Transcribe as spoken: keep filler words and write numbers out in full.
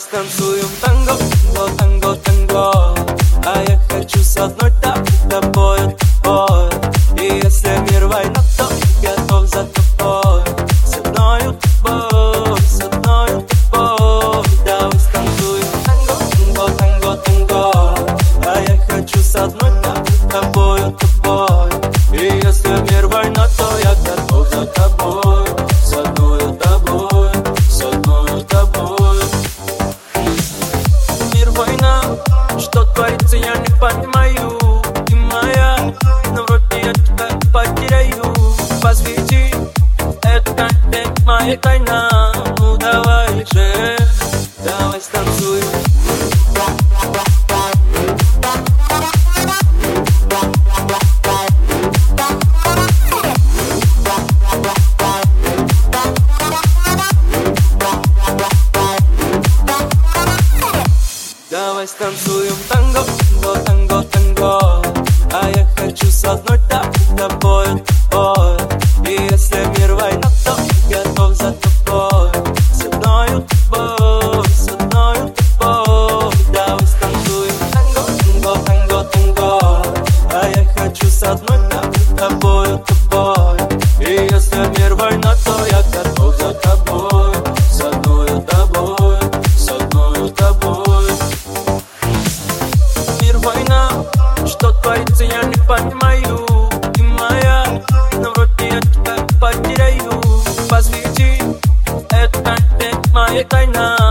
станцуем танго, танго, танго, танго. А я хочу с одной тобой, тобой. И если мир война, то готов за тобой. С одною тобой, с одною тобой. Давай станцуем танго, танго, танго, танго. А я хочу с одной тобой, тобой. И если мир война, то я готов за тобой. С одною тобой, с одною тобой. Мир война, что творится, я не понимаю. Ты моя, но вроде я тебя потеряю. Посвяти, это опять моя тайна. Ну давай же, давай станцуем. Давай станцуем танго, танго, танго, танго. А я хочу с одной тобой, тобой. И если мир война, то готов за тобой. С одною тобой, с одною тобой. Давай станцуем танго, танго, танго, танго. А я хочу с одной тобой, тобой. И если мир война, то я готов за тобой. С одною тобой, с одною тобой. Мир война, что творится, я не понимаю. Ты моя, но вроде я тебя потеряю. Посвяти, это опять моя тайна.